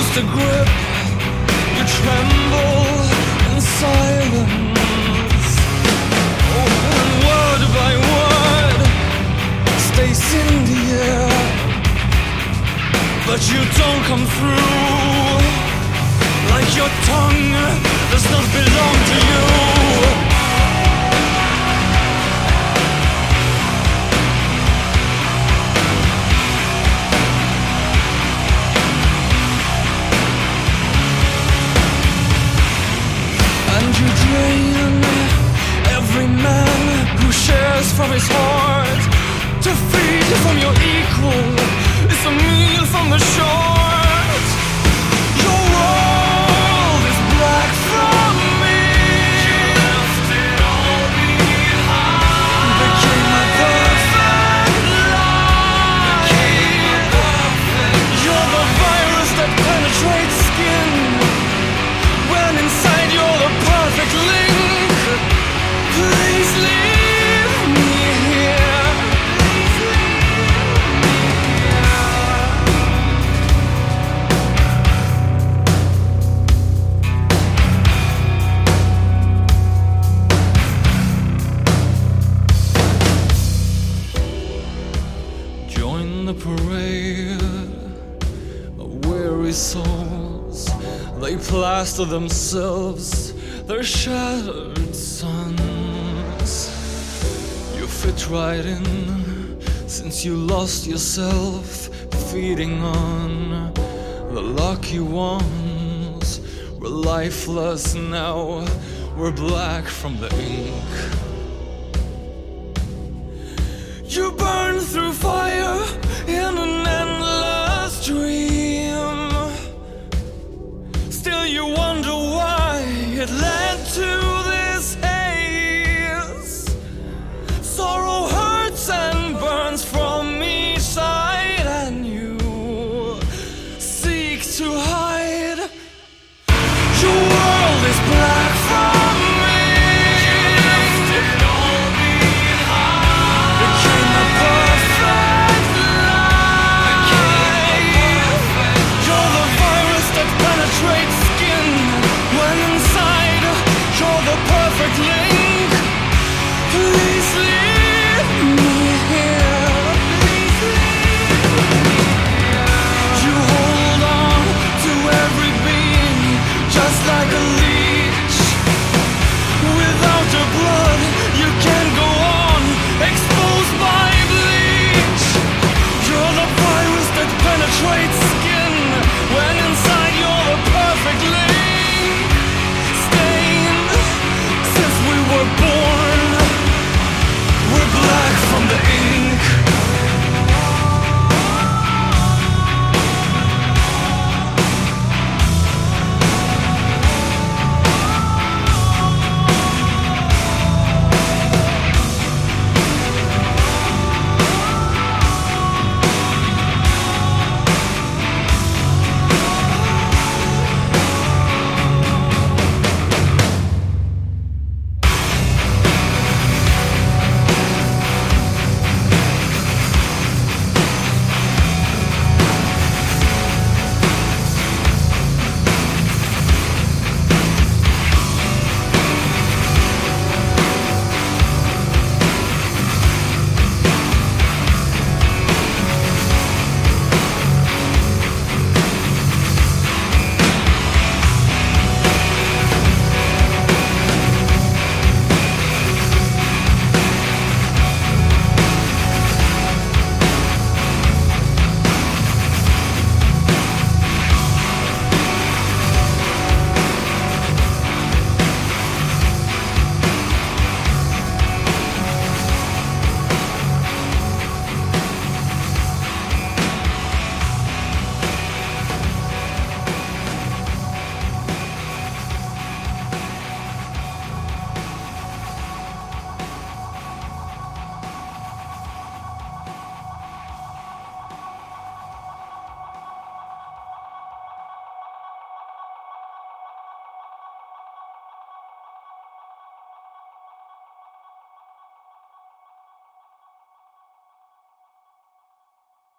lose the grip, you tremble in silence. Oh, and word by word stays in the air, but you don't come through. Like your tongue does not belong to you. And you drain every man who shares from his heart. To feed from your equal is a meal from the short. Your world is black from me. You left it all behind. Became my perfect life. You're the virus that penetrates skin, when inside you're the perfect link. Please leave me here. Join the parade of weary souls. They plaster themselves, their shattered suns. You fit right in, since you lost yourself, feeding on the lucky ones. We're lifeless now, we're black from the ink. You burn through fire